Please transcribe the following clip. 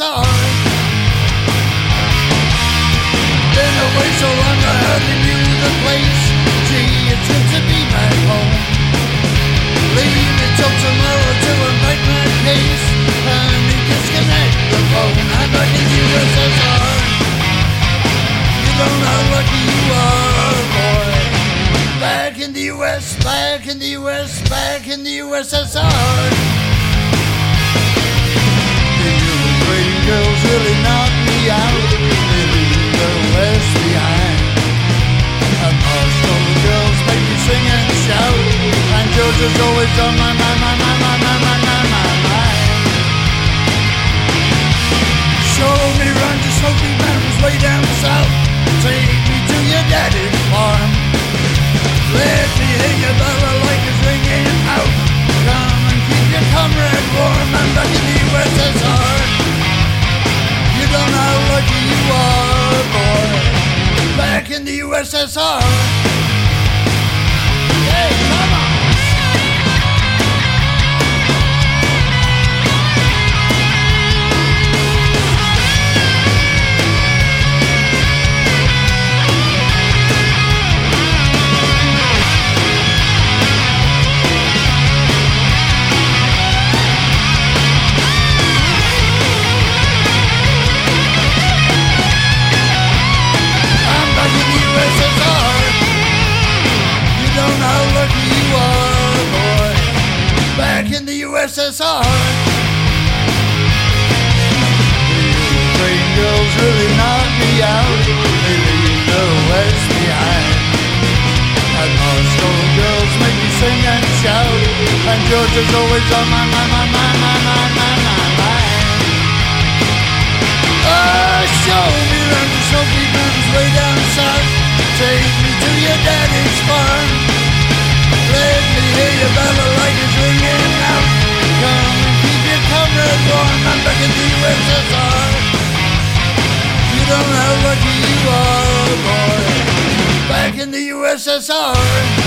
USSR. Been away so long I hardly knew the place. Gee, it's good to be back home. Leave me till tomorrow to invite my case. Honey, disconnect the phone. I'm back in the USSR. You don't know how lucky you are, boy. Back in the US, back in the US, back in the USSR. The Ukraine girls really knocked me out. They leave the West behind. And Moscow girls make me sing and shout. And Georgia's always on my mind. Show me around your Smoky Mountains way down south. Take me to your daddy's farm. Let me hear your balalaikas ringing out. Come and keep your comrade warm. I'm back in the USSR. You don't know how lucky you are, boy. Back in the USSR. Hey, come on. USSR. The Ukraine girls really knock me out. They leave the West behind. And Moscow girls make me sing and shout. And Georgia's always on my mind. Oh, show me around the Smoky Mountains way down south. Take me to your daddy's farm. Let me hear your balalaikas ringing out. Come and keep your comrades warm. I'm back in the USSR. You don't know how lucky you are, boy. Back in the USSR.